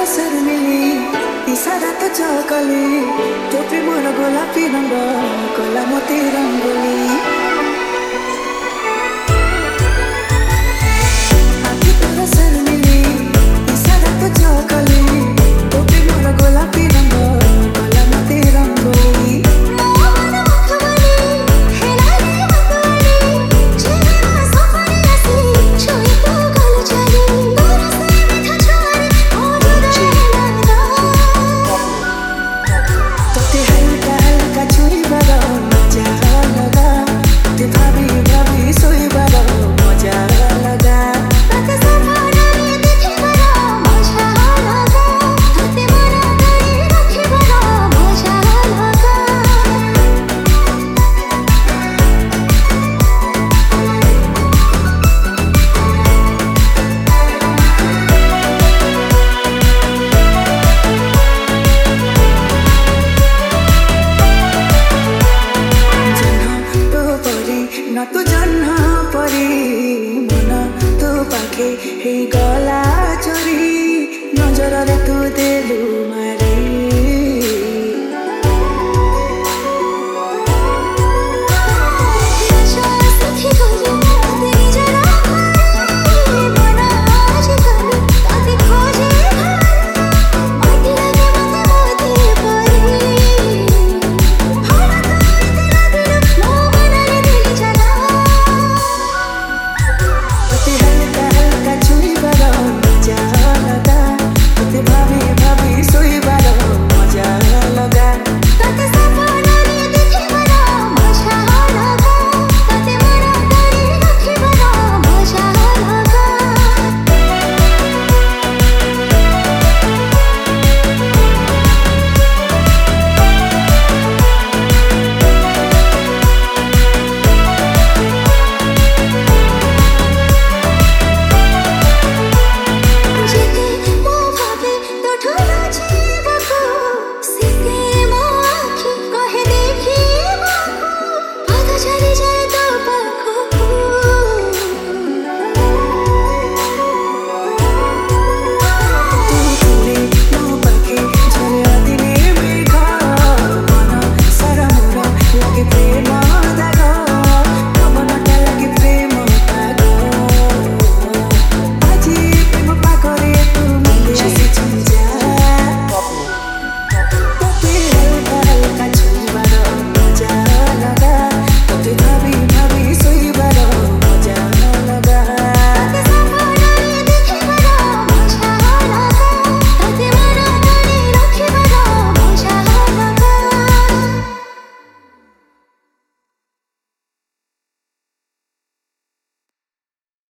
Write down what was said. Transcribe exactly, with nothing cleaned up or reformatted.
Sir मिली इशारा तो चौकली तो प्रेमर गोलापी रंग कला मते रंगोली आखि तोर सर मिली इशारा तो चौकली तो प्रेमर गोलापी रंग कला मते रंगोली न तू जन्ह परी मन तू पाखे हे गला चोरी नजर रे तू देलु।